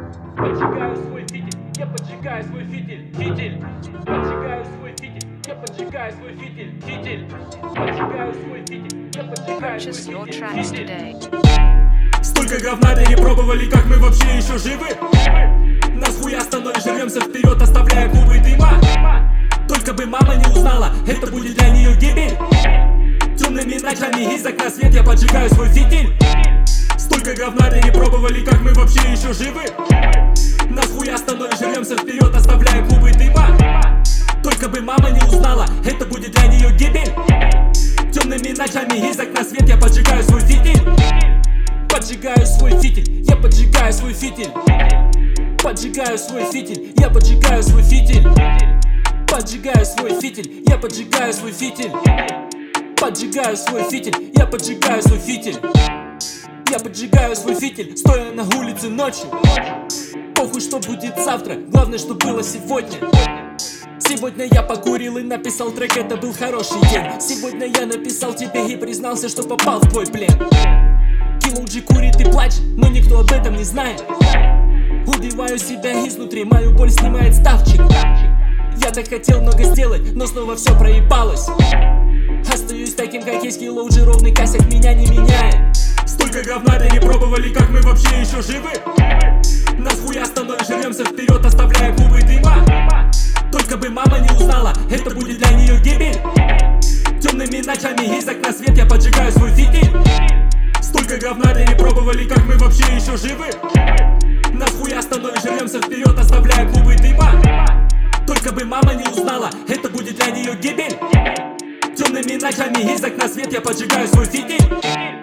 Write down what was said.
Поджигаю свой фитиль, я поджигаю свой фитиль, фитиль. Поджигаю свой фитиль, я поджигаю свой фитиль, фитиль. Поджигаю свой фитиль, я поджигаю свой Purchase your фитиль, tracks фитиль. today. Столько говна перепробовали, как мы вообще еще живы. Нас хуя становись, живемся вперед, оставляя клубы дыма. Только бы мама не узнала, это будет для нее гибель. Темными ночами из окна свет, я поджигаю свой фитиль. Столько говна перепробовали, как мы вообще еще живы. Нас хуя становись, живемся вперед, оставляя клубы дыма. Только бы мама не узнала, это будет для нее гибель. Темными ночами из окна свет, я поджигаю свой фитиль. Поджигаю свой фитиль, я поджигаю свой фитиль. Поджигаю свой фитиль, я поджигаю свой фитиль. Поджигаю свой фитиль, я поджигаю свой фитиль. Поджигаю свой фитиль, я поджигаю свой фитиль. Я поджигаю свой фитиль, стоя на улице ночью. Похуй, что будет завтра, главное, что было сегодня. Сегодня я покурил и написал трек, это был хороший день. Сегодня я написал тебе и признался, что попал в твой плен. Киллуджи курит и плачет, но никто об этом не знает. Убиваю себя изнутри, мою боль снимает ставчик. Я так хотел много сделать, но снова все проебалось. Остаюсь таким, как есть, Киллуджи, ровный косяк меня не меняет. Столько говна перепробовали, как мы вообще еще живы. Нас хуя становись, живемся вперед, оставляя клубы дыма. Только бы мама не узнала, это будет для нее гибель. Темными ночами из окна свет, я поджигаю свой фитиль. Столько говна перепробовали, как мы вообще еще живы. Нас хуя становись, живемся вперед, оставляя клубы дыма. Только бы мама не узнала, это будет для нее гибель. Темными ночами из окна свет, я поджигаю свой фитиль.